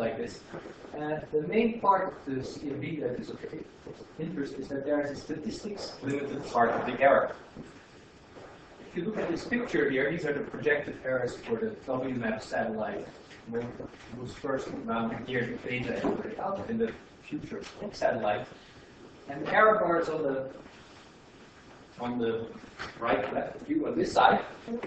like this. The main part of the CMB that is of interest is that there is a statistics limited part of the error. If you look at this picture here, these are the projected errors for the WMAP satellite when it was first mounted here to data and put it out in the future satellite. And the error bars on the right left view on this side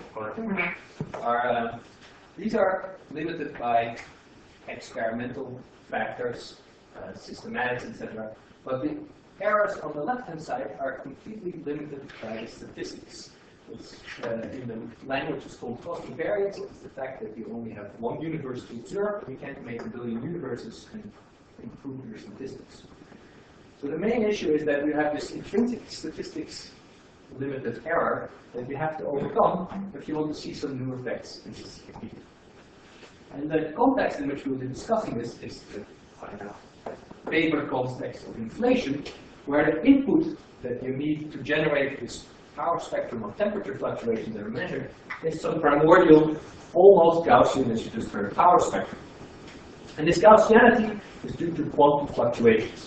are these are limited by experimental factors, systematics, etc. But the errors on the left-hand side are completely limited by the statistics. It's, in the language it's called cost invariance. It's the fact that you only have one universe to observe. You can't make a billion universes and improve your statistics. So the main issue is that we have this intrinsic statistics limited error that we have to overcome if you want to see some new effects in this technique. And the context in which we'll be discussing this is the Weber context of inflation, where the input that you need to generate this power spectrum of temperature fluctuations that are measured is some primordial, almost Gaussian, as you just heard, power spectrum. And this Gaussianity is due to quantum fluctuations.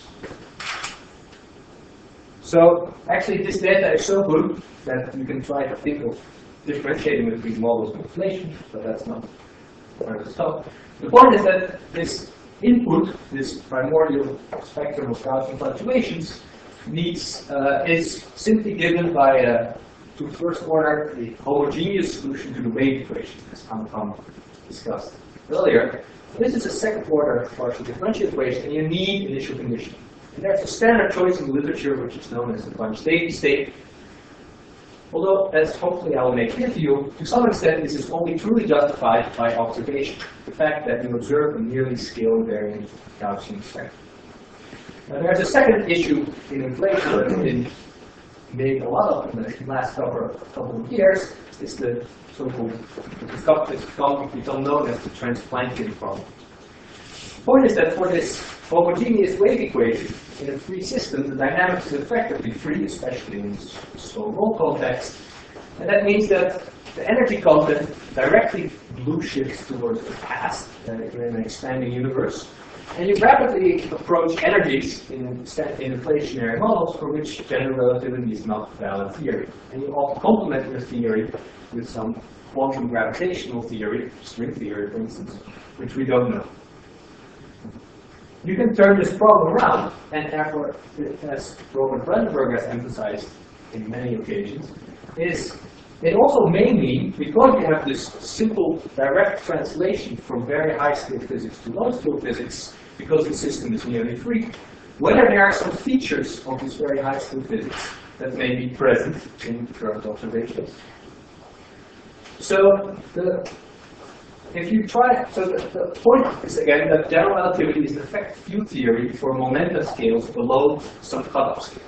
So actually this data is so good that you can try to think of differentiating between models of inflation, but that's not part of the stuff. The point is that this input, this primordial spectrum of Gaussian fluctuations, is simply given by to first order the homogeneous solution to the wave equation, as Anupam discussed earlier. This is a second order partial differential equation, and you need initial condition. And there's a standard choice in the literature which is known as the Bunch-Davy state. Although, as hopefully I will make clear to you, to some extent this is only truly justified by observation. The fact that you observe a nearly scale-invariant Gaussian spectrum. Now there's a second issue in inflation that has been made a lot of in the last couple of years. It's the so-called, it's become known as the Transplanckian problem. The point is that for this homogeneous wave equation in a free system, the dynamics is effectively free, especially in this slow roll context. And that means that the energy content directly blue shifts towards the past in an expanding universe. And you rapidly approach energies in inflationary models for which general relativity is not a valid theory. And you often complement your theory with some quantum gravitational theory, string theory for instance, which we don't know. You can turn this problem around, and therefore, as Robert Brandenburg has emphasized in many occasions, it also may mean, because you have this simple direct translation from very high-scale physics to low-scale physics, because the system is nearly free, whether there are some features of this very high-scale physics that may be present in current observations. So the point is again that general relativity is an effective field theory for momentum scales below some cutoff scale.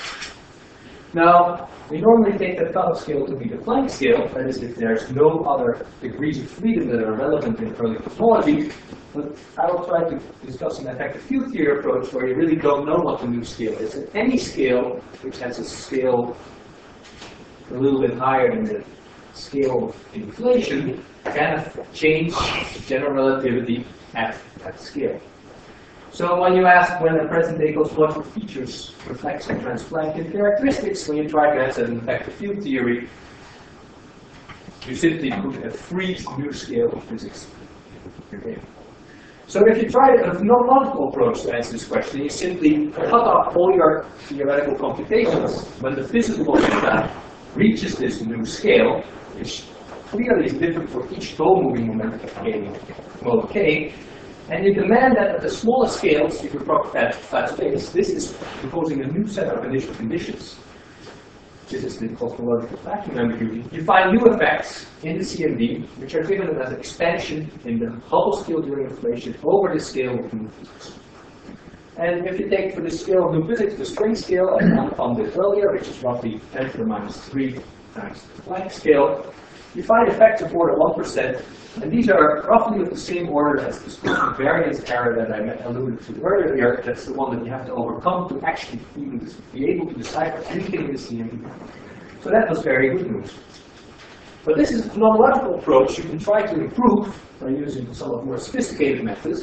Now, we normally take the cutoff scale to be the Planck scale, that is, if there's no other degrees of freedom that are relevant in early cosmology. But I will try to discuss an effective field theory approach where you really don't know what the new scale is. And any scale which has a scale a little bit higher than the scale of inflation can change general relativity at that scale. So when you ask when a present-day cosmological features reflect some Transplanckian characteristics, when you try to answer an effective field theory, you simply put a free new scale of physics. Okay. So if you try a non-logical approach to answer this question, you simply cut off all your theoretical computations when the physical data reaches this new scale, which clearly is different for each slow-moving momentum mode k, and you demand that at the smallest scales, if you propagate flat space, this is imposing a new set of initial conditions. This is the cosmological vacuum ambiguity. You find new effects in the CMB, which are given as expansion in the Hubble scale during inflation over the scale of new physics. And if you take for the scale of new physics the string scale, as Anupam did earlier, which is roughly 10 to the minus 3 times the Planck scale, you find effects of order 1%, and these are roughly of the same order as the specific variance error that I alluded to earlier. That's the one that you have to overcome to actually even be able to decipher anything in the CMB. So that was very good news. But this is a non-logical approach you can try to improve by using somewhat more sophisticated methods.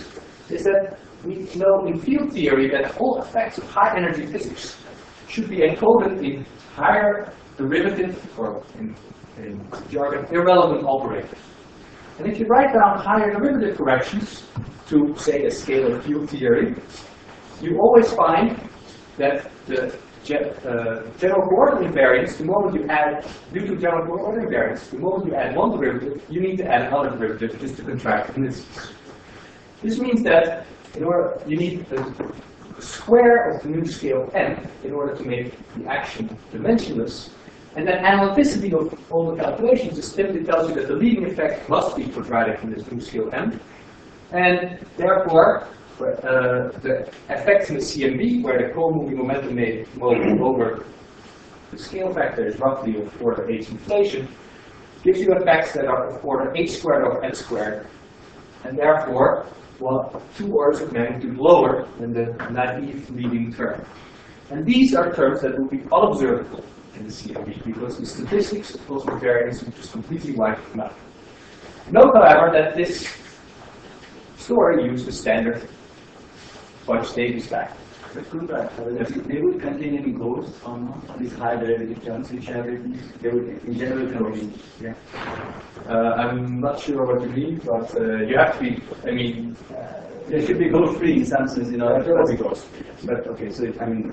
is that we know in field theory that all effects of high energy physics should be encoded in higher derivative, or in jargon, irrelevant operators. And if you write down higher derivative corrections to, say, a scale of field theory, you always find that the general coordinate invariance, the moment you add, due to general coordinate invariance, the moment you add one derivative, you need to add another derivative just to contract indices. This means that in order, you need the square of the new scale n in order to make the action dimensionless. And then analyticity of all the calculations just simply tells you that the leading effect must be quadratic in this new scale m. And therefore, the effects in the CMB, where the co-moving momentum made over the scale factor is roughly of order h inflation, gives you effects that are of order h squared over n squared, and therefore, well, 2 orders of magnitude lower than the naive leading term. And these are terms that will be unobservable in the CMB because the statistics of cosmic variance will just completely wipe them out. Note, however, that this story used the standard Bunch-Davies factor. They would contain any ghosts or not? These high derivative terms which have written, they would in general contain. Yeah. I'm not sure what you mean, but you have to be, I mean, there should be ghost free in some sense, you know. there will be ghost free. But okay, so I mean,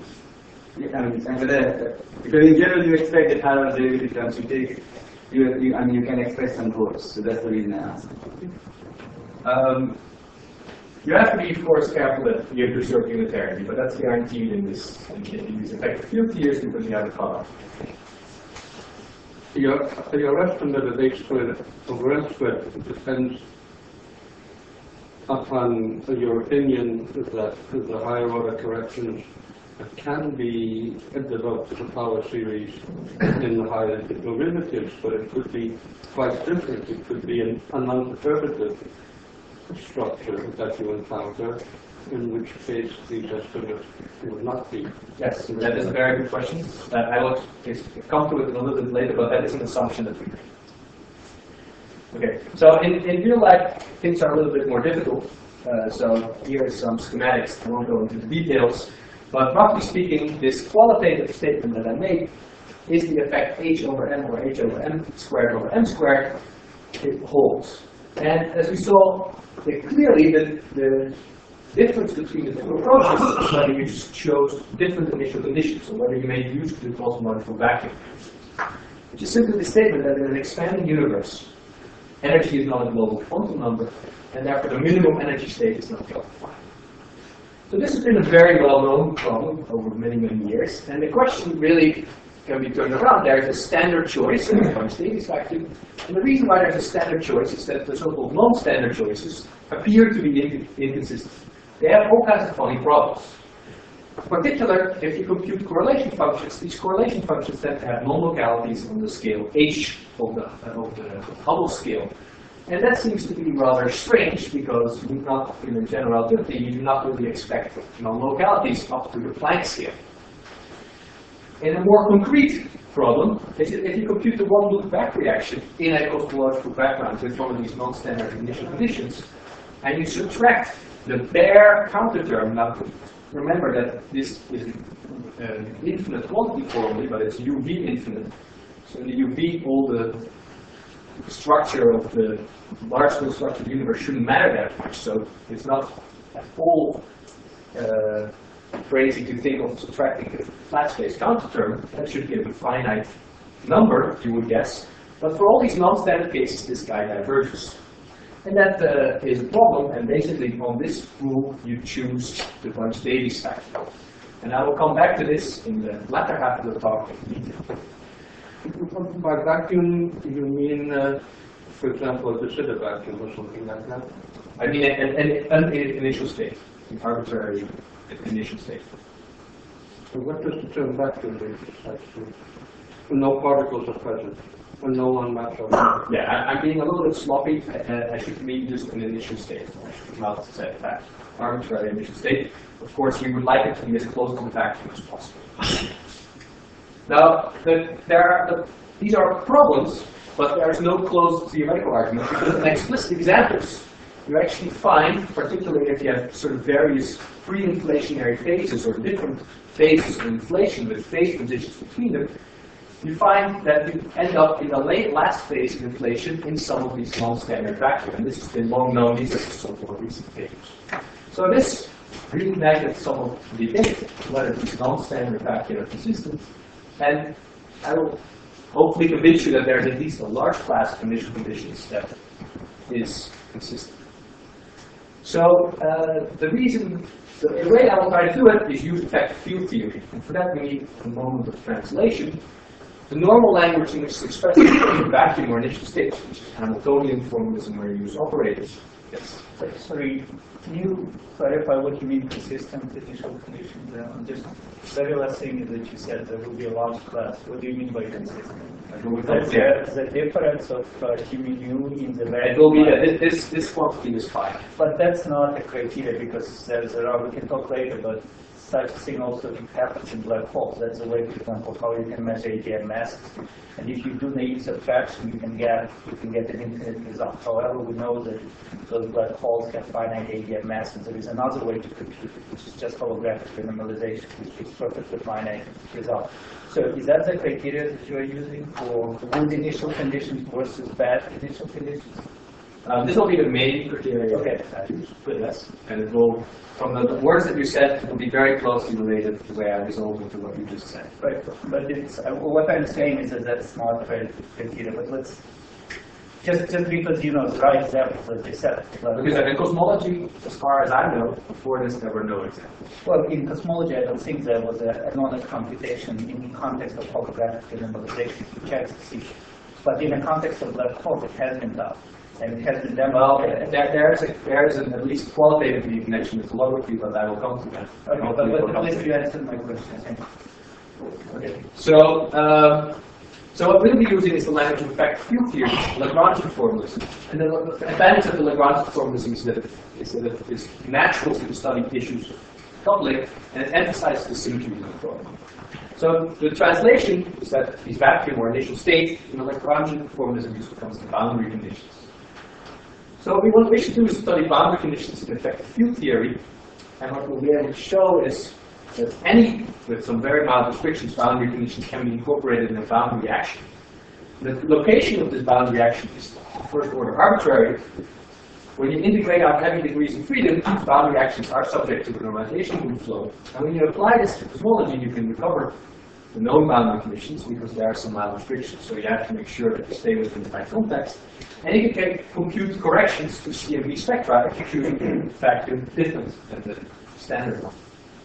because in general you expect that higher derivative terms you take, I mean you can express some ghosts, so that's the reason I asked. You have to be, of course, careful that you preserve unitarity, but that's guaranteed in these effective field theories because you have a cutoff. Your estimate of h squared over n squared depends upon your opinion that the higher order corrections can be developed as a power series in the higher derivatives, but it could be quite different. It could be an unperturbative structure that you encounter, in which case these estimates would not be. Yes, that is a very good question. I will come to it a little bit later, but that is an assumption that we make. Okay, so in real life, things are a little bit more difficult. So here are some schematics. I won't go into the details, but roughly speaking, this qualitative statement that I made is the effect h over m or h over m squared over m squared. It holds. And as we saw, clearly the difference between the two approaches is whether you chose different initial conditions, or whether you made use of the cosmological vacuum. Which is simply the statement that in an expanding universe, energy is not a global quantum number, and therefore the minimum energy state is not defined. So this has been a very well-known problem over many, many years, and the question really can be turned around. There is a standard choice in the Bunch-Davies vacuum, and the reason why there's a standard choice is that the so-called non-standard choices appear to be inconsistent. They have all kinds of funny problems. In particular, if you compute correlation functions, these correlation functions tend to have non-localities on the scale h of the Hubble scale. And that seems to be rather strange because you not, in a general relativity, you do not really expect non-localities up to the Planck scale. In a more concrete problem, if you compute the one-loop back reaction in a cosmological background with one of these non-standard initial conditions, and you subtract the bare counter term, now remember that this is an infinite quantity formally, but it's UV infinite. So in the UV, all the structure of the large-scale structure of the universe shouldn't matter that much. So it's not at all crazy to think of subtracting the flat space counter term. That should give a finite number, you would guess. But for all these non-standard cases, this guy diverges. And that is a problem, and basically on this rule you choose the Bunch-Davies factor. And I will come back to this in the latter half of the talk in detail. By vacuum, you mean, for example, a de Sitter vacuum or something like that? I mean an initial state, an arbitrary initial state. So what does the term vacuum mean precisely? No particles are present, and no unmatched object. Yeah, I'm being a little bit sloppy. I should mean just an initial state. I should not say that. Arbitrary initial state. Of course, we would like it to be as close to the vacuum as possible. Now, these are problems, but there is no closed theoretical argument because in explicit examples, you actually find, particularly if you have sort of various pre-inflationary phases or different phases of inflation with phase transitions between them, you find that you end up in the last phase of inflation in some of these non-standard vacuum. And this has been long known. These are some more recent papers. So this really measured some of the debate whether these non-standard vacuum are consistent. And I will hopefully convince you that there's at least a large class of initial conditions that is consistent. So the way I will try to do it is use effective field theory. And for that we need a moment of translation. The normal language in which it's expressed is vacuum or initial state, which is Hamiltonian formalism where you use operators. Yes. Sorry, can you clarify what you mean consistent initial conditions? Just very last thing that you said, there will be a large class. What do you mean by consistent? That's the difference of mu in the value. It will be this quantity is 5. But that's not a criteria because there's we can talk later, but such thing also happens in black holes. That's the way, for example, how you can measure AGM masses. And if you do naive subtraction, you can get an infinite result. However, we know that those black holes have finite AGM masses. There is another way to compute it, which is just holographic normalization, which is perfectly finite result. So is that the criteria that you are using for good initial conditions versus bad initial conditions? This will be the main criteria. Okay. Yes. And it will, from the words that you said, it will be very closely related to the way I resolve into what you just said. Right. But it's, what I'm saying is that that's not very criteria. But let's just because you know the right examples that you said. Because in cosmology, as far as I know, before this there were no examples. Well, in cosmology, I don't think there was a knowledge computation in the context of holographic normalization to check the C. But in the context of black holes, it has been done. And it has been done. Well, there is an at least qualitatively connection with holography, but I will come to that. Okay, but at least you answered my question. Okay. So, so what we'll be using is the language of effective field theory, Lagrangian formalism. And the advantage of the Lagrangian formalism is that it is natural to study issues of coupling, and it emphasizes the symmetry of the formula. So the translation is that these vacuum or initial state in the Lagrangian formalism use becomes the boundary conditions. So what we wish to do is study boundary conditions in effective field theory, and what we'll be able to show is that any, with some very mild restrictions, boundary conditions can be incorporated in a boundary reaction. The location of this boundary reaction is first order arbitrary. When you integrate out heavy degrees of freedom, these boundary reactions are subject to the normalization group flow. And when you apply this to cosmology, you can recover the known boundary conditions because there are some mild restrictions. So you have to make sure that you stay within the right context. And you can compute corrections to CMB spectra if you choose a vacuum different than the standard one.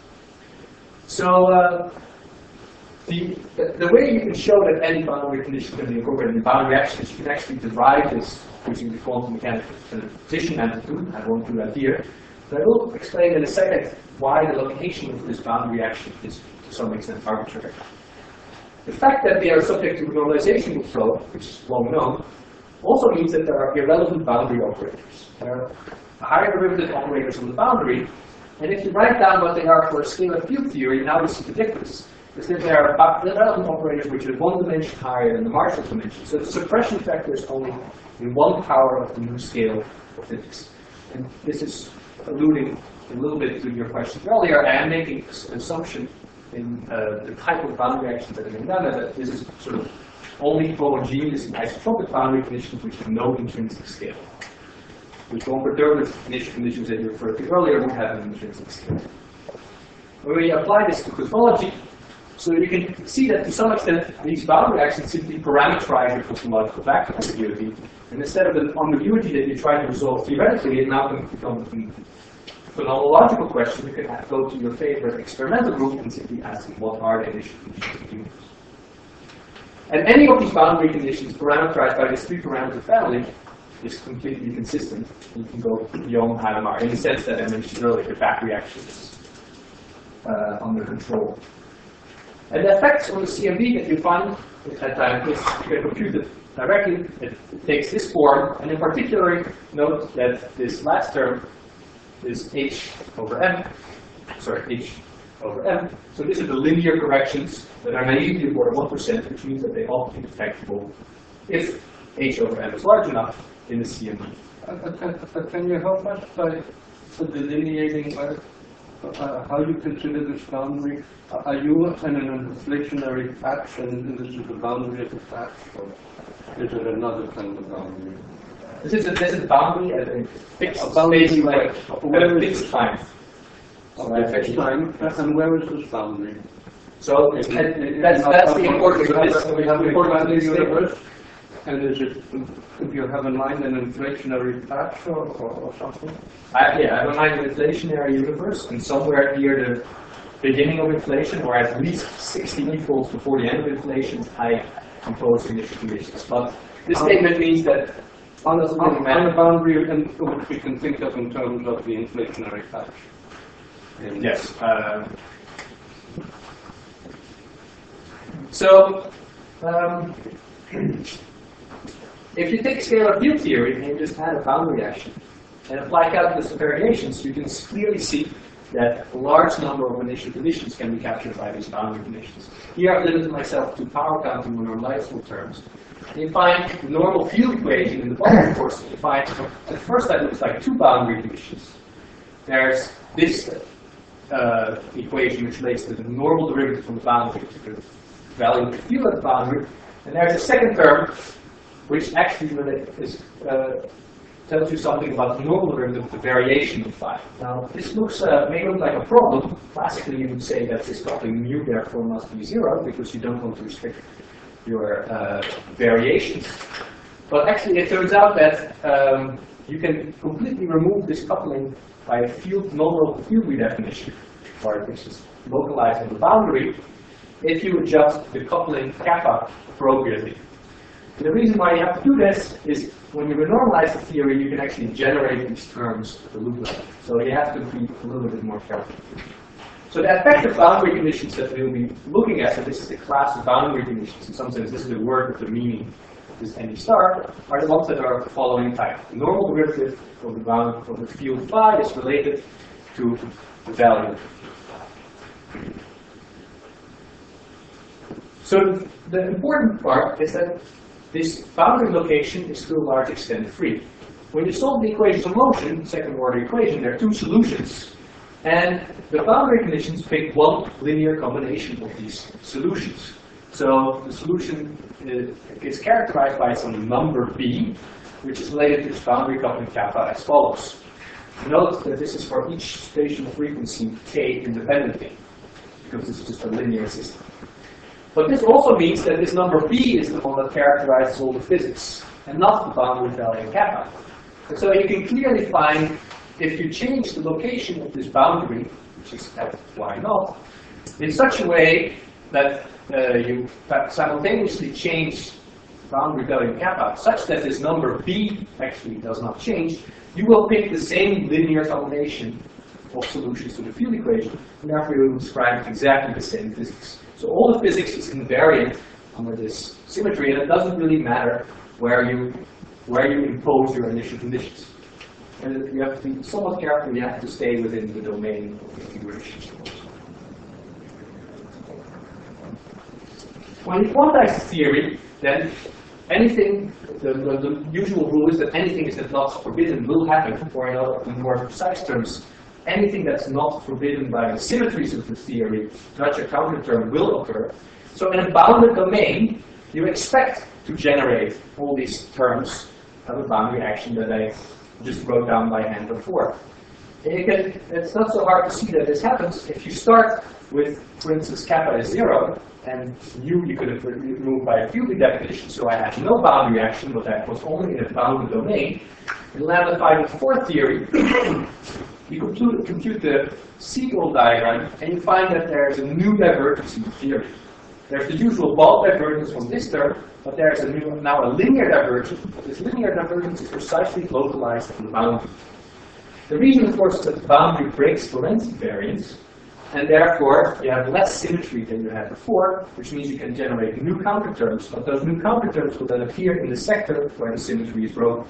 So the way you can show that any boundary condition can be incorporated in boundary reactions, you can actually derive this using the quantum mechanics position amplitude. I won't do that here. But I will explain in a second why the location of this boundary reaction is to some extent arbitrary. The fact that they are subject to normalization flow, which is well known, also means that there are irrelevant boundary operators. There are higher derivative operators on the boundary, and if you write down what they are for a scalar field theory, now you see the difference. Is that there are irrelevant operators which are 1 dimension higher than the Marshall dimension. So the suppression factor is only in 1 power of the new scale of physics. And this is alluding a little bit to your question earlier. I am making an assumption in the type of boundary reactions that are being done, that this is sort of only homogeneous and isotropic boundary conditions which have no intrinsic scale. Which won't perturb the initial conditions that you referred to earlier would have an intrinsic scale. When we apply this to cosmology, so you can see that to some extent these boundary reactions simply parameterize your cosmological vacuum ambiguity. And instead of an ambiguity that you try to resolve theoretically, it now can become a phenomenological question. You can go to your favorite experimental group and simply ask them what are the initial conditions of the universe. And any of these boundary conditions parameterized by this 3-parameter family is completely consistent. You can go beyond Hadamard in the sense that I mentioned earlier, the back reaction is under control. And the effects on the CMB that you find at that time is you can compute it directly. It takes this form, and in particular, note that this last term is h over m. Sorry, h over m. So these are the linear corrections that are naively of order 1%, which means that they ought to be detectable if h over m is large enough in the CMB. Can you help us by delineating how you consider this boundary? Are you in an inflationary patch and this is the boundary of the patch, or is it another kind of boundary? This is a boundary at a fixed boundary space like length, at a fixed time. Okay, fixed time, and where is this boundary? So that's the importance of this. We have a boundary universe, and is it, if you have in mind an inflationary patch or something? Yeah, I have in mind an inflationary universe, and somewhere near the beginning of inflation, or at least 60 equals before the end of inflation, I impose initial conditions. But this statement means that On a boundary which we can think of in terms of the inflationary patch. yes. So, if you take scalar field theory and you just add a boundary action and apply calculus of variations, you can clearly see that a large number of initial conditions can be captured by these boundary conditions. Here I've limited myself to power counting or normalizable terms. And you find the normal field equation in the bottom course. You find at first that looks like two boundary conditions. There's this equation which relates to the normal derivative from the boundary to the value of the field at the boundary. And there's a second term which actually tells you something about the normal derivative of the variation of phi. Now, this may look like a problem. Classically, you would say that this coupling mu therefore must be 0 because you don't want to restrict your variations. But actually, it turns out that you can completely remove this coupling by a non-local field redefinition, which is localized on the boundary, if you adjust the coupling kappa appropriately. And the reason why you have to do this is when you renormalize the theory, you can actually generate these terms at the loop level. So you have to be a little bit more careful. So the effective boundary conditions that we'll be looking at, so this is the class of boundary conditions, in some sense this is the word with the meaning of this any star, are the ones that are following type. The normal derivative of the field phi is related to the value. So the important part is that this boundary location is to a large extent free. When you solve the equations of motion, second order equation, there are two solutions. And the boundary conditions pick one linear combination of these solutions. So the solution is characterized by some number b, which is related to this boundary coupling kappa as follows. Note that this is for each spatial frequency k independently, because this is just a linear system. But this also means that this number b is the one that characterizes all the physics, and not the boundary value kappa. And so you can clearly find, if you change the location of this boundary, which is at y naught, in such a way that you simultaneously change boundary value kappa, such that this number b actually does not change, you will pick the same linear combination of solutions to the field equation, and therefore you will describe exactly the same physics. So all the physics is invariant under this symmetry, and it doesn't really matter where you impose your initial conditions. And you have to be somewhat careful, you have to stay within the domain of configuration. When you quantize the theory, then anything, the usual rule is that anything is not forbidden will happen, or in more precise terms, anything that's not forbidden by the symmetries of the theory, such a counter term will occur. So in a bounded domain, you expect to generate all these terms of a boundary action that I just wrote down by hand before. And it's not so hard to see that this happens. If you start with, for instance, kappa is 0, and you could have removed by a field redefinition, so I had no boundary action, but that was only in a bounded domain. In Lambda 4 theory, you compute the Siegel diagram, and you find that there's a new divergence in the theory. There's the usual bulk divergence from this term, but there's now a linear divergence. This linear divergence is precisely localized on the boundary. The reason, of course, is that the boundary breaks Lorentz invariance, and therefore you have less symmetry than you had before, which means you can generate new counterterms, but those new counterterms will then appear in the sector where the symmetry is broken.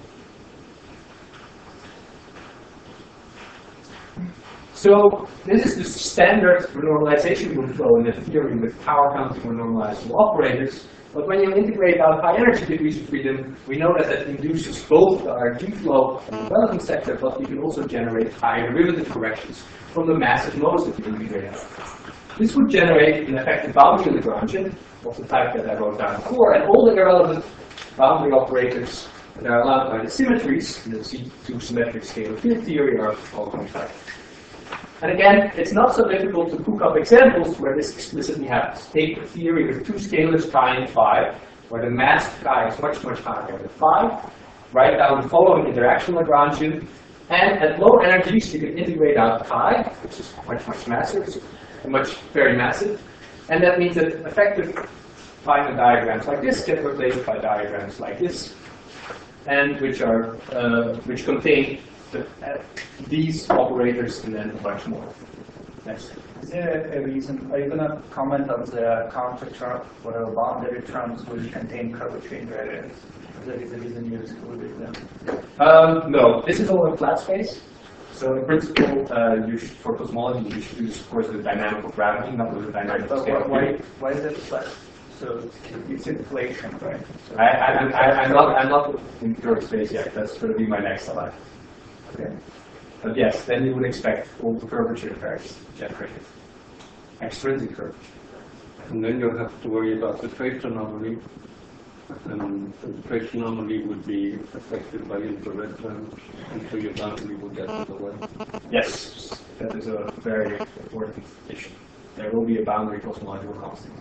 So this is the standard renormalization flow in the theory with power counting renormalizable operators. But when you integrate out high energy degrees of freedom, we know that that induces both the RG flow and the relevant sector, but we can also generate high derivative corrections from the massive modes that you integrate out. This would generate an effective boundary Lagrangian of the type that I wrote down before, and all the irrelevant boundary operators that are allowed by the symmetries in the C2 symmetric scalar field theory are all confined. And again, it's not so difficult to cook up examples where this explicitly happens. Take a theory with two scalars chi and phi, where the mass of chi is much, much higher than phi. Write down the following interaction Lagrangian, and at low energies you can integrate out chi, which is much, much massive, very massive, and that means that effective Feynman diagrams like this get replaced by diagrams like this, and which contain these operators and then a bunch more. Next. Is there a reason? Are you going to comment on the counter term, whatever boundary terms which contain curvature invariants? Is there a reason you excluded them? No, this is all in flat space. So in principle, for cosmology, you should use, of course, the dynamic of gravity, not with the dynamic of scale. Why is it flat? So it's inflation, right? So I'm not in curved space yet. That's going to be my next slide. Okay. But yes, then you would expect all the curvature effects generated. Extrinsic curvature. And then you'll have to worry about the trace anomaly. And the trace anomaly would be affected by infrared terms, and so your boundary will get in the way. Yes, that is a very important issue. There will be a boundary cosmological constant.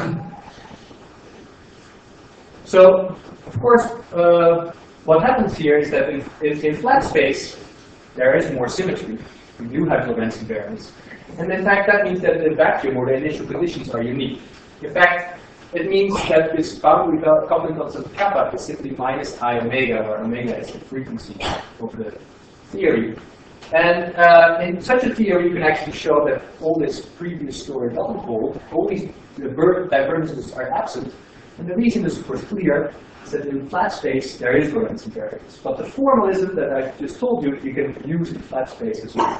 So, of course, what happens here is that in flat space, there is more symmetry. We do have Lorentz invariance. And in fact, that means that the vacuum or the initial conditions are unique. In fact, it means that this boundary coupling constant kappa is simply minus I omega, where omega is the frequency of the theory. And in such a theory, you can actually show that all this previous story doesn't hold. All these divergences are absent. And the reason is, of course, clear, is that in flat space, there is Lorentz invariance. But the formalism that I just told you, you can use in flat space as well.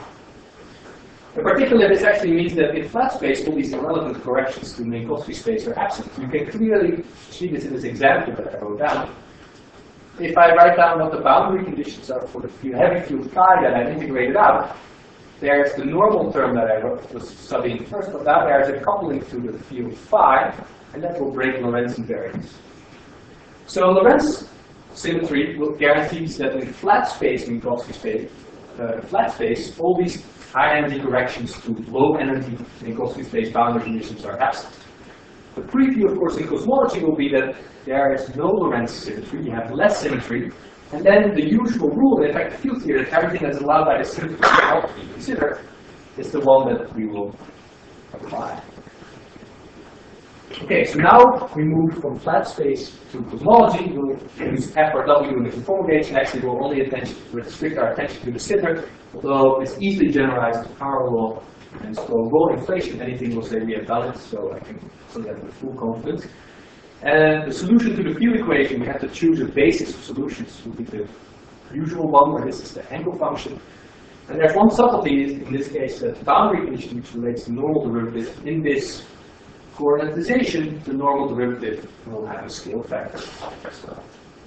In particular, this actually means that in flat space, all these irrelevant corrections to Minkowski space are absent. You can clearly see this in this example that I wrote down. If I write down what the boundary conditions are for the heavy field phi that I integrated out, there's the normal term that I was studying first, but now there's a coupling to the field phi, and that will break Lorentz invariance. So Lorentz symmetry will guarantees that in flat space, Minkowski space, all these high energy corrections to low energy Minkowski space boundary conditions are absent. The preview, of course, in cosmology will be that there is no Lorentz symmetry, you have less symmetry, and then the usual rule in effective field theory that everything that's allowed by the symmetry to be considered is the one that we will apply. Okay, so now we move from flat space to cosmology. We'll use F or W in the conformation. Actually, we'll only restrict our attention to the Sitter, although it's easily generalized to power law. And so low inflation, anything will say we have balance, so I can say that with full confidence. And the solution to the field equation, we have to choose a basis of solutions. It will be the usual one, where this is the angle function. And there's one subtlety in this case, that the boundary condition which relates to normal derivative. In this coordinatization, the normal derivative will have a scale factor as well.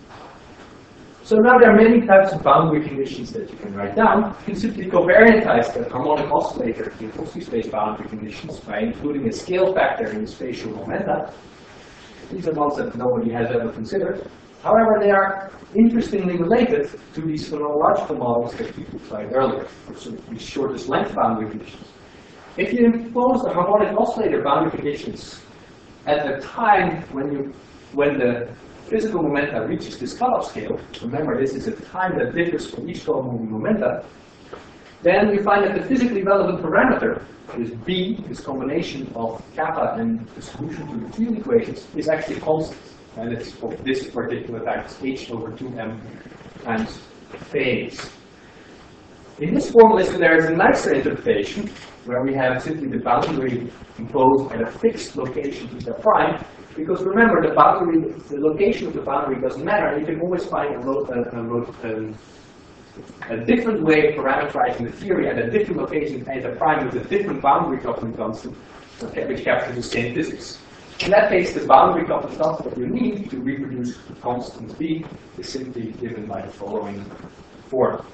So now there are many types of boundary conditions that you can write down. You can simply covariantize the harmonic oscillator in Minkowski space boundary conditions by including a scale factor in the spatial momenta. These are ones that nobody has ever considered. However, they are interestingly related to these phenomenological models that people tried earlier, so these shortest length boundary conditions. If you impose the harmonic oscillator boundary conditions at the time when the physical momenta reaches this cutoff scale, remember this is a time that differs for each slow-moving momenta, then we find that the physically relevant parameter, is B, this combination of kappa and the solution to the field equations, is actually constant. And it's of this particular type, it's h over 2m times phase. In this formalism, there is a nicer interpretation where we have simply the boundary imposed at a fixed location theta prime. Because remember, the location of the boundary doesn't matter. You can always find a different way of parameterizing the theory at a different location theta prime with a different boundary coupling constant, which captures the same physics. In that case, the boundary coupled constant that you need to reproduce constant B is simply given by the following form.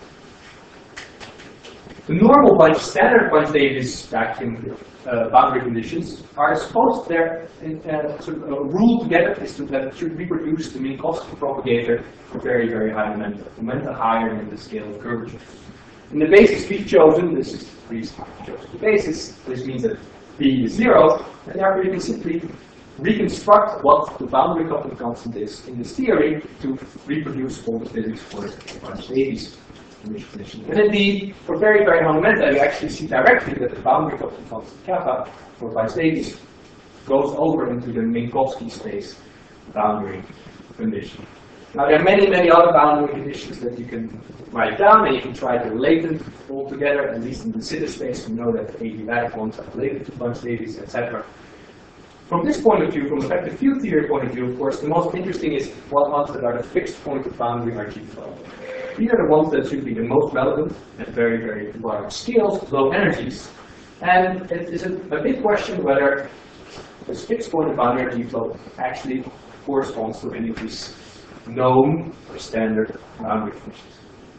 The normal bunch, standard Bunch-Davies vacuum boundary conditions are supposed they're rule together is that it should reproduce the Minkowski propagator for very, very high momenta higher than the scale of curvature. In the basis we've chosen, this is the basis, this means that B is 0, and therefore you can simply reconstruct what the boundary coupling constant is in this theory to reproduce all the physics for Bunch-Davies. And indeed, for very, very high momenta, you actually see directly that the boundary coupling constant kappa for Bunch-Davies goes over into the Minkowski space boundary condition. Now, there are many, many other boundary conditions that you can write down, and you can try to relate them all together, at least in the sitter space. We know that adiabatic ones are related to Bunch-Davies, etc. From this point of view, from the vector field theory point of view, of course, the most interesting is what ones that are the fixed point of boundary RG flow. These are the ones that should be the most relevant at very, very large scales, low energies. And it is a big question whether this fixed point of boundary RG flow actually corresponds to any of these known or standard boundary conditions.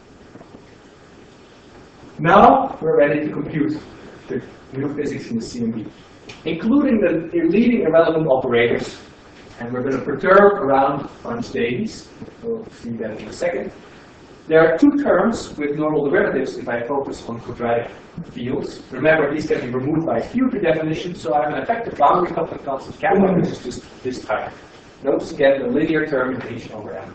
Now we're ready to compute the new physics in the CMB, including the leading irrelevant operators, and we're going to perturb around Bunch-Davies. We'll see that in a second. There are two terms with normal derivatives if I focus on quadratic fields. Remember, these can be removed by field redefinition, so I have an effective boundary coupling constant kappa, which is just this type. Notice again the linear term in H over M.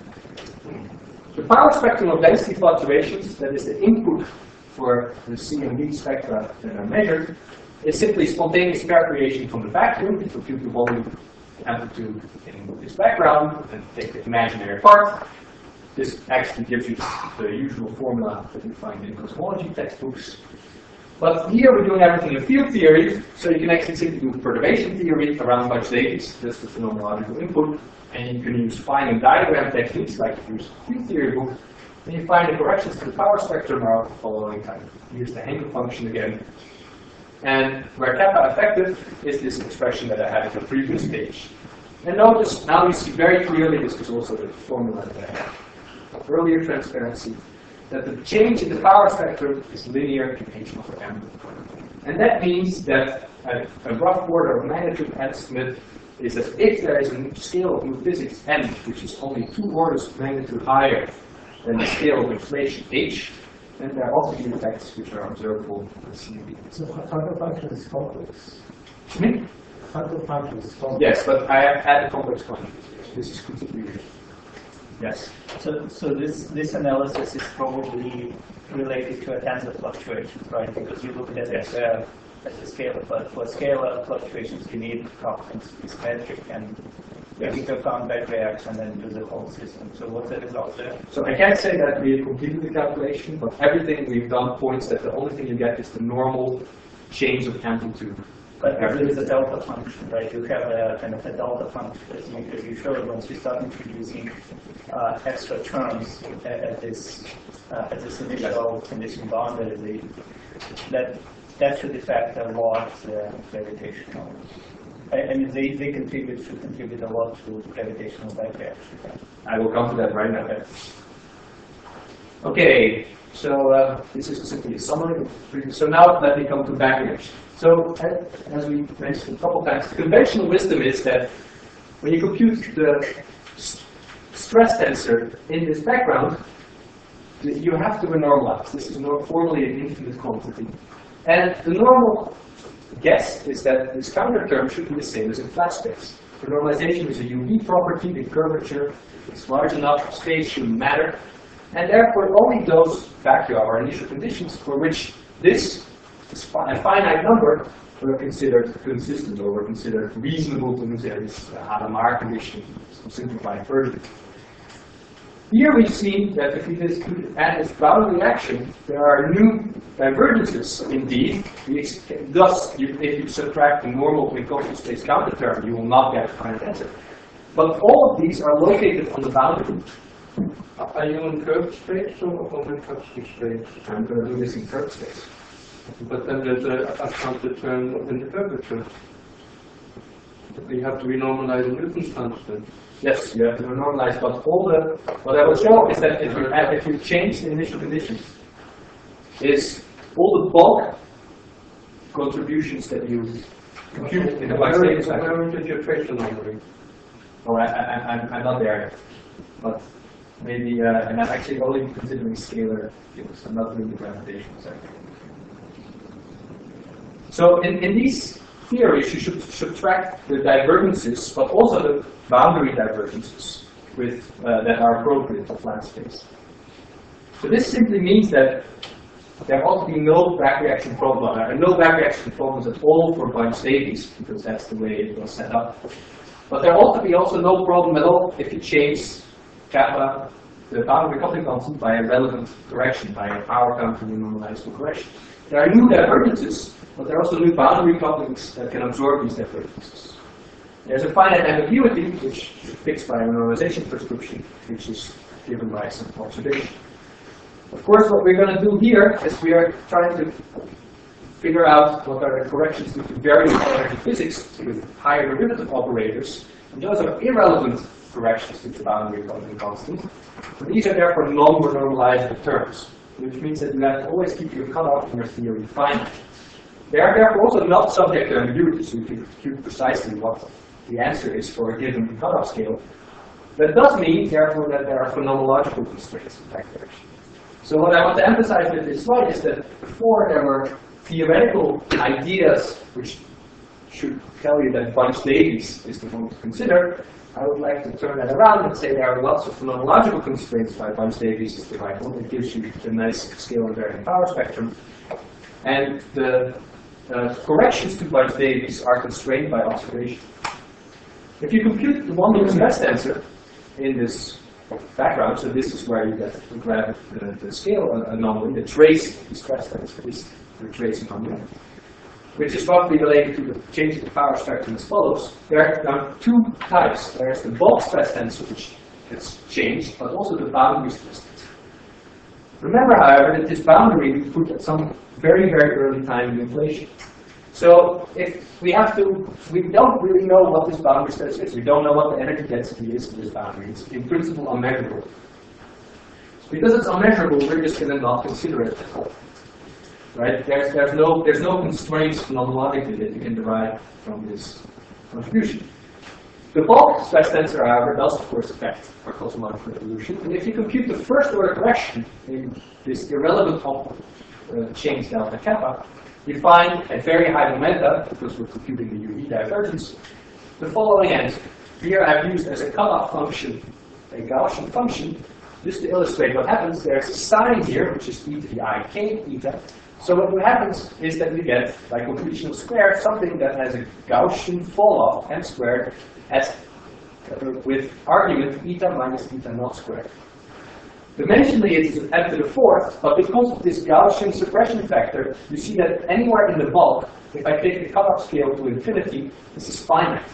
The power spectrum of density fluctuations, that is the input for the CMB spectra that are measured, is simply spontaneous pair creation from the vacuum. You compute the volume amplitude in this background and take the imaginary part. This actually gives you the usual formula that you find in cosmology textbooks. But here we're doing everything in field theory, so you can actually simply do perturbation theory around Bunch-Davies. That's the phenomenological input. And you can use Feynman diagram techniques like you use the field theory book. And you find the corrections to the power spectrum are of the following type. Use the Henkel function again. And where kappa effective is this expression that I had in the previous page. And notice, now you see very clearly, this was also the formula that I had earlier, transparency, that the change in the power spectrum is linear to H over M. And that means that a rough order of magnitude estimate is that if there is a scale of new physics M, which is only 2 orders of magnitude higher than the scale of inflation H, then there are obviously effects which are observable in the CMB. So Hankel function is complex. Hmm? Hankel function is complex. Yes, but I have had a complex quantity. This is completely. Yes. So this analysis is probably related to a tensor fluctuations, right? Because you look at it as a scalar, but for scalar fluctuations you need confidence is metric and you need to count back reaction and do the whole system. So what's the result there? So I can't say that we have completed the calculation, but everything we've done points that the only thing you get is the normal change of amplitude. But there is a delta function, right? You have a kind of a delta function as you showed once you start introducing extra terms at this initial condition boundary. That should affect a lot gravitational. I mean, they should contribute a lot to gravitational backreaction. I will come to that right now. Okay, so this is simply a summary. So now let me come to backreaction. So, as we mentioned a couple times, the conventional wisdom is that when you compute the stress tensor in this background, you have to normalize. This is formally an infinite quantity. And the normal guess is that this counter term should be the same as in flat space. For normalization is a UV property, the curvature is large enough, space shouldn't matter. And therefore, only those vacua or initial conditions for which this a finite number were considered consistent or were considered reasonable to use this Hadamard condition, some simplified version. Here we see that if we just add this boundary action, there are new divergences indeed. Thus, if you subtract the normal Minkowski space counter term, you will not get a finite answer. But all of these are located on the boundary. Are you in curved space or in Minkowski space? I'm going to do this in curved space. But then there's a counter term in the curvature. You have to renormalize Newton's constant. Yes, you have to normalize, but what I will show is that if you change the initial conditions, is all the bulk contributions that you compute in the Weierstrass factor. Where did you trace the numbering? Oh, I'm not there, but maybe, and I'm actually only considering scalar fields. I'm not doing the gravitational side. So in these theories, you should subtract the divergences, but also the boundary divergences that are appropriate to flat space. So this simply means that there ought to be no back reaction problem, no back reaction problems at all for Bunch-Davies, because that's the way it was set up. But there ought to be also no problem at all if you change kappa, the boundary coupling constant, by a relevant correction, by a power counter normalizable correction. There are new divergences, but there are also new boundary couplings that can absorb these divergences. There's a finite ambiguity, which is fixed by a normalization prescription, which is given by some observation. Of course, what we're going to do here is we are trying to figure out what are the corrections to variable energy physics with higher derivative operators. And those are irrelevant corrections to the boundary coupling constant. But these are therefore non-normalizable terms, which means that you have to always keep your cutoff in your theory finite. They are therefore also not subject to ambiguity, so you can compute precisely what the answer is for a given cutoff scale. That does mean, therefore, that there are phenomenological constraints in fact direction. So what I want to emphasize with this slide is that before there were theoretical ideas which should tell you that Bunch-Davies is the one to consider, I would like to turn that around and say there are lots of phenomenological constraints by Bunch-Davies is the right one. It gives you the nice scale invariant power spectrum. And the corrections to Bunch-Davies are constrained by observation. If you compute the one-loop stress tensor in this background, so this is where you get the scale anomaly, the trace stress tensor is the trace anomaly, which is roughly related to the change of the power spectrum as follows. There are now two types. There's the bulk stress tensor, which gets changed, but also the boundary stress tensor. Remember, however, that this boundary we put at some very, very early time in inflation. So if we don't really know what this boundary stress is. We don't know what the energy density is of this boundary. It's in principle unmeasurable. Because it's unmeasurable, we're just going to not consider it at all. Right? There's no constraints phenomenologically that you can derive from this contribution. The bulk stress tensor, however, does of course affect our cosmological evolution. And if you compute the first order correction in this irrelevant change delta kappa, you find at very high momenta, because we're computing the UV divergence, the following answer. Here I've used as a cutoff function a Gaussian function. Just to illustrate what happens, there's a sign here, which is e to the I k eta. So what happens is that we get, by computational square, something that has a Gaussian fall-off m squared with argument eta minus eta naught squared. Dimensionally it is m to the fourth, but because of this Gaussian suppression factor, you see that anywhere in the bulk, if I take the cutoff scale to infinity, this is finite.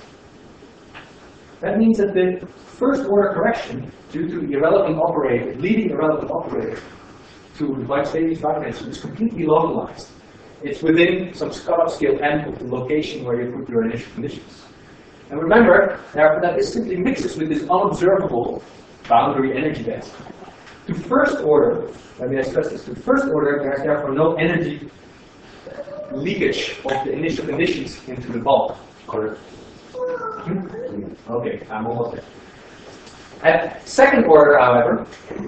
That means that the first order correction, due to the irrelevant operator, leading irrelevant operator, to the Bunch-Davies dimension is completely localized. It's within some cutoff scale n of the location where you put your initial conditions. And remember, therefore, that this simply mixes with this unobservable boundary energy density. To first order, let me stress this, to first order, there's therefore no energy leakage of the initial conditions into the bulk. Correct. Okay, I'm almost there. At second order, however,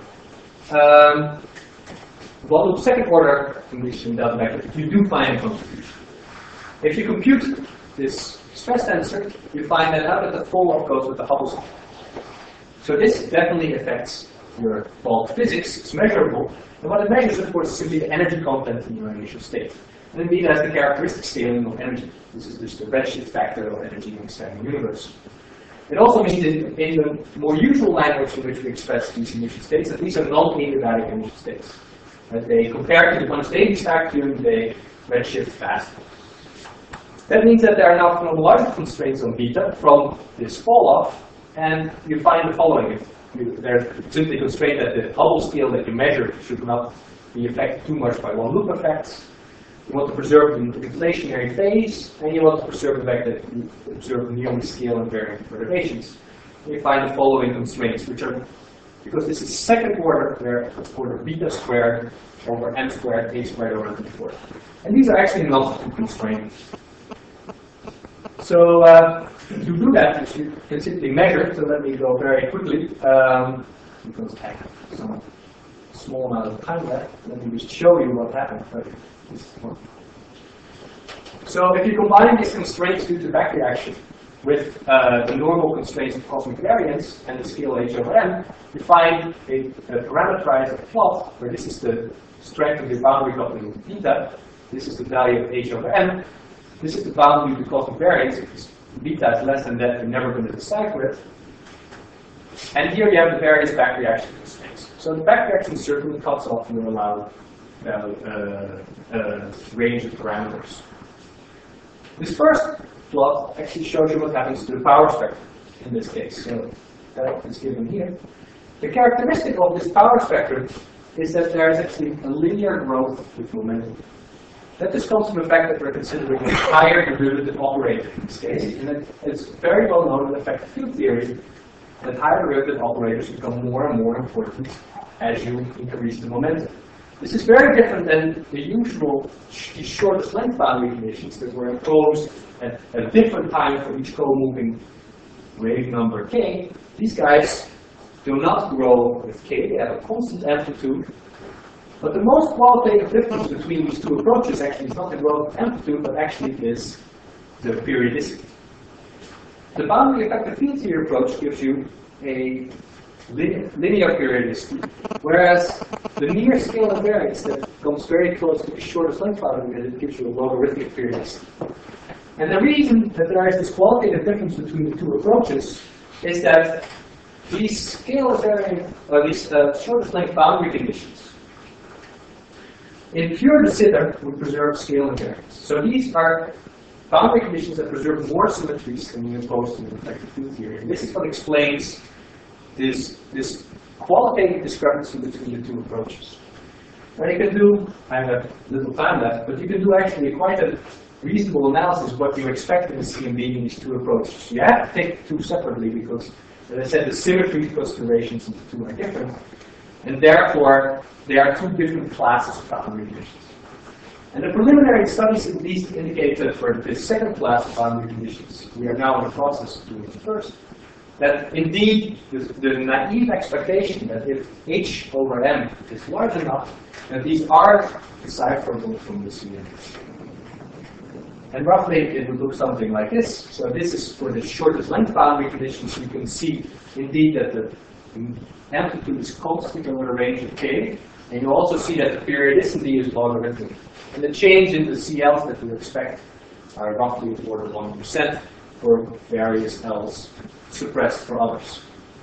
well, the second order condition doesn't matter. You do find a contribution. If you compute this stress tensor, you find that out that the fall-off goes with the Hubble scale. So this definitely affects your bulk physics. It's measurable. And what it measures, of course, is simply the energy content in your initial state. And indeed, has the characteristic scaling of energy. This is just the redshift factor of energy in the expanding universe. It also means in the more usual language in which we express these initial states, that these are non-adiabatic initial states. As they compare to the Bunch-Davies vacuum, they redshift faster. That means that there are now phenomenological constraints on beta from this fall-off, and you find the following. They're simply constrained that the Hubble scale that you measure should not be affected too much by one loop effects. You want to preserve the inflationary phase, and you want to preserve the fact that you observe nearly scale invariant perturbations. You find the following constraints, which are, because this is second order, they're order beta squared over m squared, a squared over m squared. And these are actually not too constrained. So to do that, you can simply measure. So let me go very quickly, because I have some small amount of time left. Let me just show you what happened. So if you combine these constraints due to back reaction with the normal constraints of cosmic variance and the scale h over m, you find a parameterized plot where this is the strength of the boundary coupling of beta. This is the value of h over m. This is the boundary of the cosmic variance. If beta is less than that, you're never going to decipher it. And here you have the various back reaction constraints. So the back reaction certainly cuts off your allowed range of parameters. This first plot actually shows you what happens to the power spectrum in this case. So that is given here. The characteristic of this power spectrum is that there is actually a linear growth with momentum. That just comes from the fact that we're considering a higher derivative operator in this case. And it's very well known in effective field theory that higher derivative operators become more and more important as you increase the momentum. This is very different than the usual shortest length boundary conditions that were imposed at a different time for each co-moving wave number k. These guys do not grow with k, they have a constant amplitude. But the most qualitative difference between these two approaches actually is not the growth of amplitude, but actually is the periodicity. The boundary effective field theory approach gives you a linear periodicity, whereas the near scale invariance that comes very close to the shortest length boundary, it gives you a logarithmic periodicity. And the reason that there is this qualitative difference between the two approaches is that these scale invariant, or these shortest length boundary conditions, in pure de Sitter would preserve scale invariance. So these are boundary conditions that preserve more symmetries than we impose in effective field theory. And this is what explains this qualitative discrepancy between the two approaches. Now you can do, I have little time left, but you can do actually quite a reasonable analysis of what you expect in the CMB in these two approaches. You have to take the two separately because, as I said, the symmetry considerations of the two are different. And therefore, they are two different classes of boundary conditions. And the preliminary studies at least indicate that for this second class of boundary conditions, we are now in the process of doing the first, that indeed the naive expectation that if h over m is large enough, that these are decipherable from the CMB. And roughly it would look something like this. So this is for the shortest length boundary conditions. You can see indeed that the amplitude is constant over a range of k, and you also see that the periodicity is logarithmic. And the change in the CLs that you expect are roughly of order 1% for various L's, suppressed for others.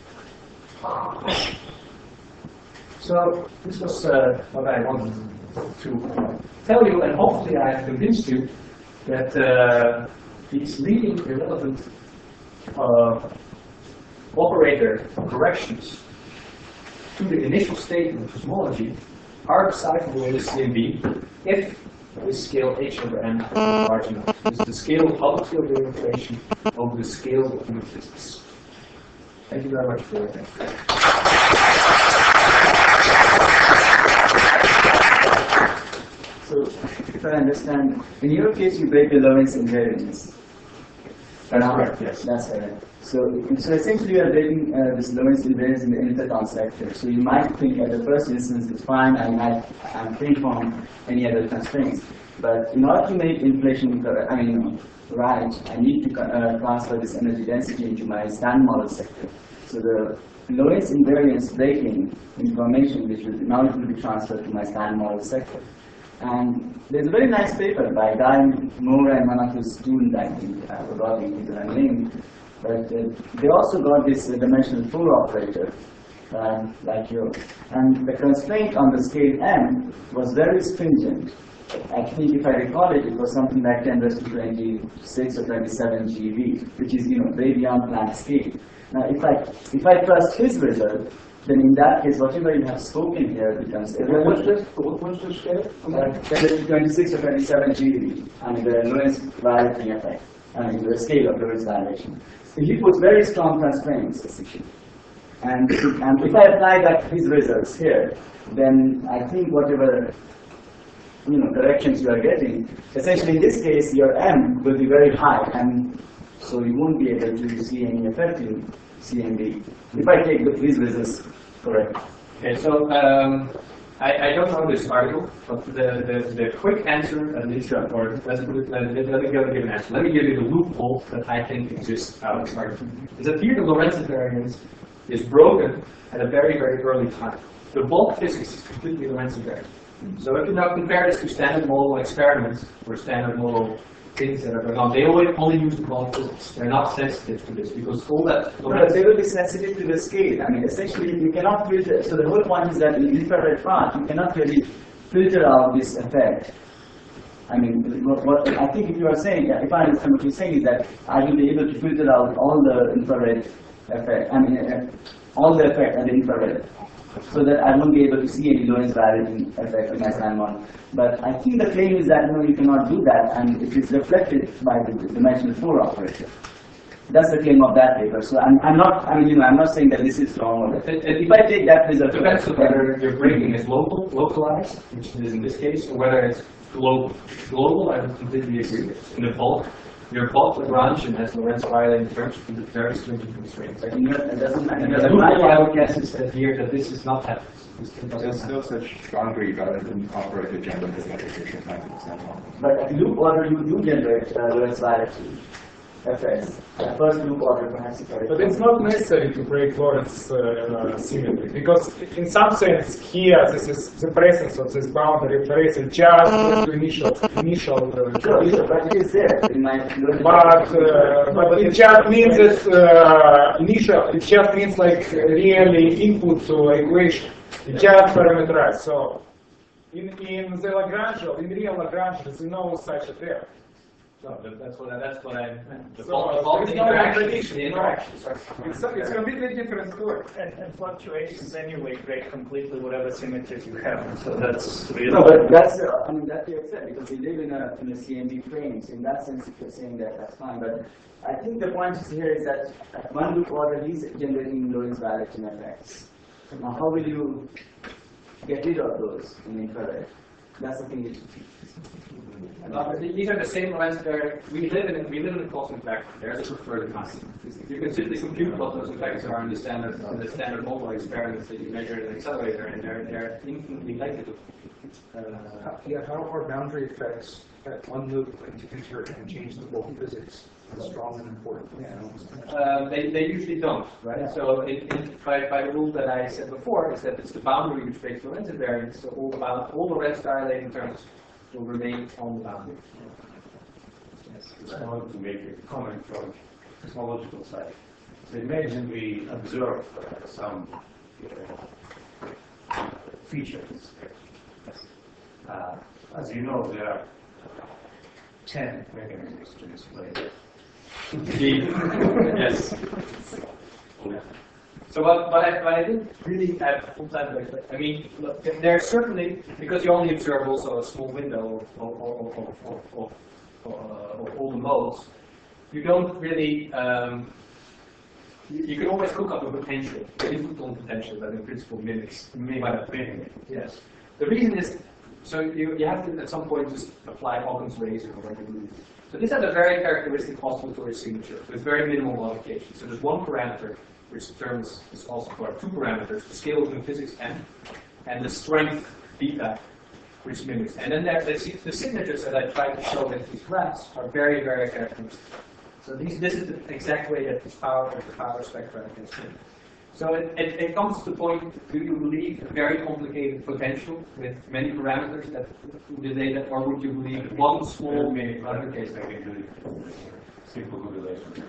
So this was what I wanted to tell you, and hopefully I have convinced you that these leading irrelevant operator corrections to the initial state of cosmology are decipherable in the CMB if the scale h over m is large enough. This is the scale of public field information over the scale of human physics. Thank you very much for your attention. So, if I understand, in your case you break the Lorentz invariance. That's correct, yes. That's correct. So essentially you are breaking this Lorentz invariance in the interton sector. So you might think at the first instance it's fine, I'm free from any other constraints. But in order to make inflation right, I need to transfer this energy density into my stand model sector. So the Lorentz invariance breaking information which will now it will be transferred to my stand model sector. And there's a very nice paper by Guy Moore and one of his students, I think, I forgot the name, but they also got this dimensional 4 operator, like yours. And the constraint on the scale m was very stringent. I think if I recall it, it was something like 10 raised to 26 or 27 GeV, which is way beyond Planck scale. Now, if I trust his result, then in that case, whatever you have spoken here becomes What's irrelevant. what's the scale? 26 or 27 GeV, I mean the Lorentz violating effect, I mean the scale of Lorentz violation. So he puts very strong constraints, essentially. And if I apply his results here, then I think whatever corrections you are getting, essentially in this case your M will be very high, and so you won't be able to see any effect in CMB if I take these results correct. Okay, so I don't know this article, but the quick answer, at least, or let me give an answer. Let me give you the loophole that I think exists out of this article. Is that here the Lorentz invariance is broken at a very, very early time. The bulk physics is completely Lorentz invariant. So if you now compare this to standard model experiments or standard model things that are going on, they only use the bulk physics. They're not sensitive to this because all that. But they will be sensitive to the scale. I mean, essentially, you cannot filter. So the whole point is that in infrared part, you cannot really filter out this effect. I mean, what I think if you are saying, if I understand what you're saying, is that I will be able to filter out all the infrared effect. I mean, all the effect at the infrared, so that I won't be able to see any Lorentz violating effect in SN1. But I think the claim is that you cannot do that, and it is reflected by the dimensional 4 operator. That's the claim of that paper. So I'm not saying that this is wrong. If I take that result, it depends on whether your breaking is localized, which it is in this case, or whether it's global. I would completely agree. In the bulk, your bulk Lagrangian has Lorentz violating terms with very stringent constraints. it doesn't matter. I would guess is that here that this is not happening. There's no such boundary value operator generated application time. But at loop order, you do generate Lorentz violating effects. First loop order perhaps. But it's not necessary to break Lorentz symmetry, because in some sense here this is the presence of this boundary operator just to initial Sure, but it is there in my but it just means that it just means like really input to equation. It just parameterized. So in the Lagrangian, in real Lagrangian, there's no such a term. No, that's what I meant. The So, bulk there's no interaction, the interactions. It's completely different story. And fluctuations anyway break completely whatever symmetries you have. So that's really. No, but that's that you accept, because we live in a CMB frame. So in that sense, if you're saying that, that's fine. But I think the point here is that at one loop order is generating Lorentz violation effects. Now, how will you get rid of those in infrared? That's the thing. These are the same Lorentz there. We live in a cosmic vector. There's a preferred constant. You can simply compute what those effects are in the standard model experiments that you measure in an accelerator, and they're infinitely likely. How are boundary effects at one loop enter and change the bulk physics? It's strong and important. They usually don't, right? So by the rule that I said before, is that it's the boundary which makes Lorentz invariant. So all Lorentz dilating terms will remain on the boundary. Yes, I want to make a comment from the cosmological side. So imagine we observe some features. As you know, there are 10 mechanisms to display. Yes. So what I didn't really have full time to explain. I mean, look, there's certainly, because you only observe also a small window of all the modes, you don't really. You can always cook up a potential, an input on potential that in principle mimics it. Yes. The reason is, so you have to at some point just apply Occam's razor or whatever you do. So this has a very characteristic oscillatory signature with very minimal modification. So there's one parameter which determines this oscillator, two parameters, the scale of the physics n, and the strength beta, which mimics. And then there, the signatures that I tried to show with these graphs are very, very characteristic. So this is the exact way that the power spectra can spin. So it comes to the point, do you believe a very complicated potential with many parameters that the data, or would you believe one small modification? I can do it. Simple modulation.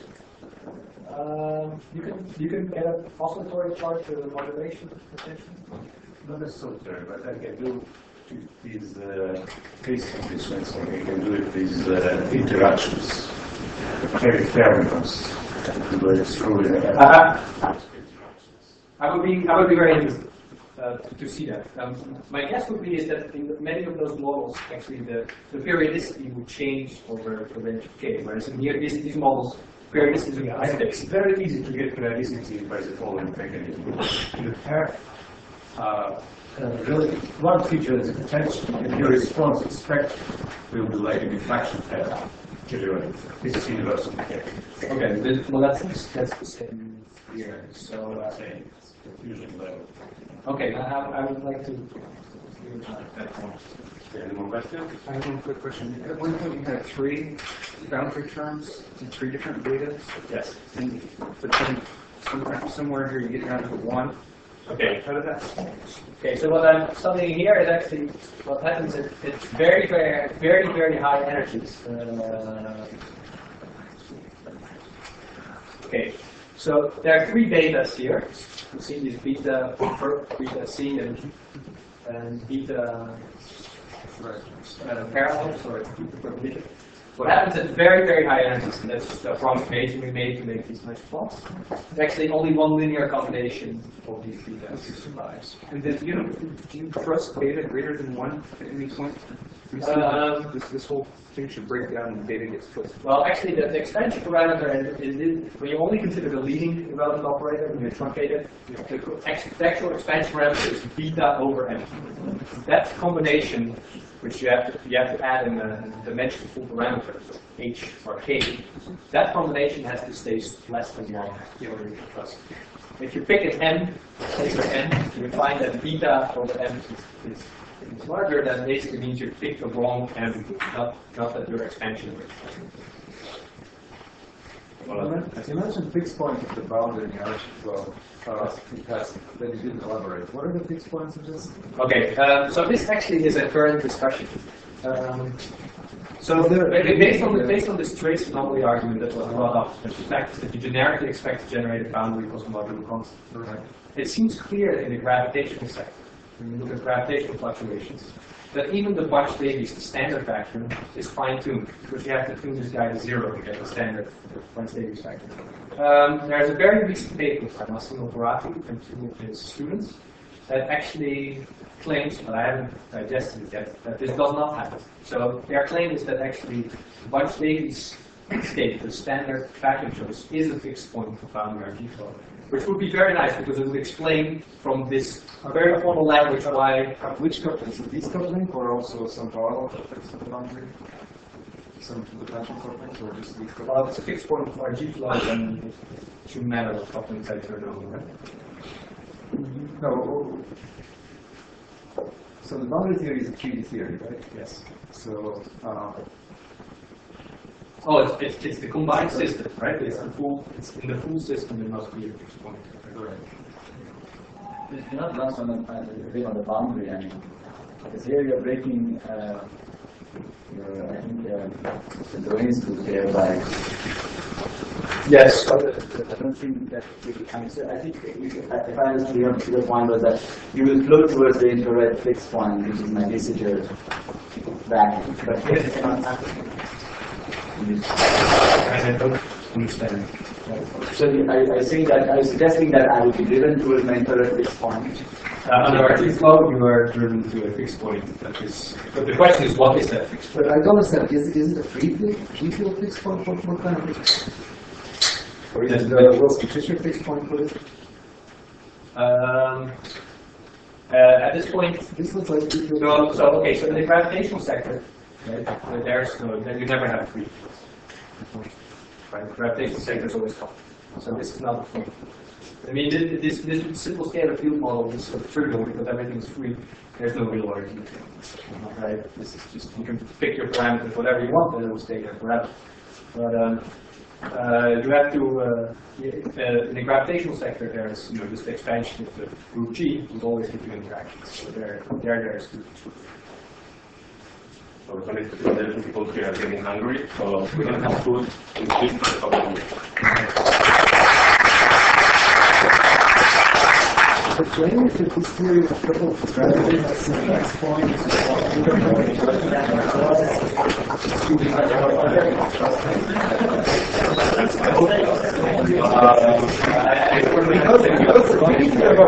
You can get an oscillatory charge to the modulation potential? Not necessarily, but I can do these case conditions, and I can do it these interactions, very fermions, where it's through I would be very interested to see that. My guess would be is that in many of those models, actually the periodicity would change over the range of k, whereas in here, these models, periodicity is It's very easy to get periodicity by the following mechanism. You have really one feature is attention, and your response spectrum will be like a diffraction pattern. This is universal. Okay, well that's the same here. So Fusion level. okay, I would like to. Any more questions? I have one quick question. At one point, you had 3 boundary terms in 3 different data. Yes. But then somewhere here, you get down to 1. Okay. How did that? Okay, so what I'm studying here is actually what happens. It's very high energies. Okay, so there are 3 betas here. You see these beta C and beta parallels or beta perpendicular. What happens at very high energies, and that's just the approximation we made to make these nice plots. There's actually only one linear combination of these betas survives. And then, do you trust beta greater than 1 at any point? This whole thing should break down and beta gets flipped. Well, actually, the expansion parameter is when you only consider the leading irrelevant operator, when you truncate it, the actual expansion parameter is beta over m. That combination, which you have to add in the dimensionful parameters, h or k, that combination has to stay less than 1 in order to trust. If you pick an m, take an m, you find that beta over m is larger, that basically means you picked the wrong m, not that your expansion rate. As you mentioned fixed points of the boundary in the arch flow, because then you didn't elaborate. What are the fixed points of this? Okay, so this actually is a current discussion. So based on this trace anomaly argument that was brought up, the fact that you generically expect to generate a boundary cosmological constant. Right. It seems clear in the gravitational sector, when you look at gravitational fluctuations, that even the Bach-Davies standard vacuum is fine-tuned, because you have to tune this guy to 0 to get the standard Bach-Davies vacuum. There's a very recent paper by Massimo Borati and 2 of his students that actually claims, but I haven't digested it yet, that this does not happen. So their claim is that actually Bach-Davies state, the standard vacuum choice, is a fixed point for boundary RG flow, which would be very nice because it would explain from this very formal language why. Which couplings? These couplings or also some parallel couplings of the boundary? Some potential couplings or just these couplings? Well, it's a fixed point for RG flow and it shouldn't matter what couplings I turn on, right? No. So the boundary theory is a 3D theory, right? Yes. So, Oh, it's the combined system, right? It's in the full system there must be a fixed point. correct. You're not lost on the boundary, I mean, because here you're breaking the Lorentz group there by. Yes. I don't think that really comes. I think if I understand your point was that you will flow towards the infrared fixed point, which is my visitor vacuum. But here it cannot happen. I don't understand. So I say that I was suggesting that I would be driven towards my infrared fixed point. Under RG flow, you are driven to a fixed point. That is, but the question is, what is that fixed point? But I don't understand, is it a free field fixed point? What kind of fixed point? Or is it the Wilson-Fisher fixed point for it? At this point, This looks like free field. okay, so in the gravitational sector, right, you never have free fields. Right, the gravitational sector is always coupled. So this is not the point. I mean, this simple scalar field model is sort of trivial because everything is free. There's no real origin. Right? This is just, you can pick your parameters whatever you want, and it will stay there forever. But you have to, in the gravitational sector, there's just the expansion of the group G will always give you interactions. So there's So the connected to people here are getting hungry, so we can have food in sleep for a couple of minutes. The claim is that this theory of triple gravity has the next point Because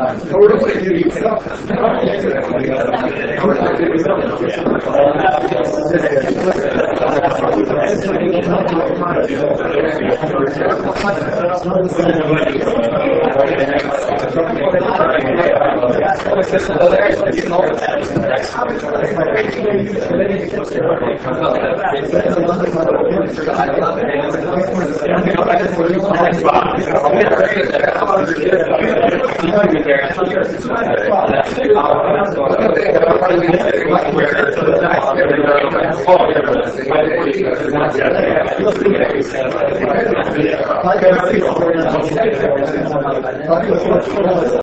Like